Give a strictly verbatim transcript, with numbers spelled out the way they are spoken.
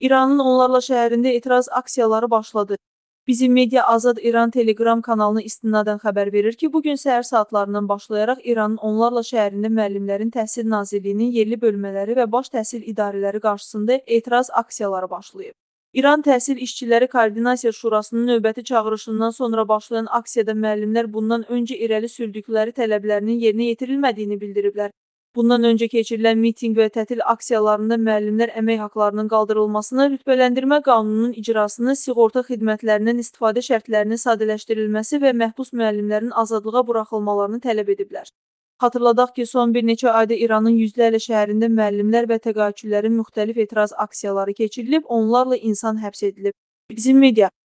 İranın onlarla şəhərində etiraz aksiyaları başladı. Bizim Media Azad İran Telegram kanalına istinadən xəbər verir ki, bugün səhər saatlarından başlayaraq İranın onlarla şəhərində müəllimlərin Təhsil Nazirliyinin yerli bölmələri və baş təhsil idarələri qarşısında etiraz aksiyaları başlayıb. İran Təhsil İşçiləri Koordinasiya Şurasının növbəti çağırışından sonra başlayan aksiyada müəllimlər bundan öncə irəli sürdükləri tələblərinin yerinə yetirilmədiyini bildiriblər. Bundan öncə keçirilən mitinq və tətil aksiyalarında müəllimlər əmək haqlarının qaldırılmasını, rütbələndirmə qanununun icrasını, sığorta xidmətlərindən istifadə şərtlərinin sadələşdirilməsi və məhbus müəllimlərin azadlığa buraxılmalarını tələb ediblər. Xatırladaq ki, son bir neçə ayda İranın yüzlərlə şəhərində müəllimlər və təqaüdçülərin müxtəlif etiraz aksiyaları keçirilib, onlarla insan həbs edilib. Bizim Media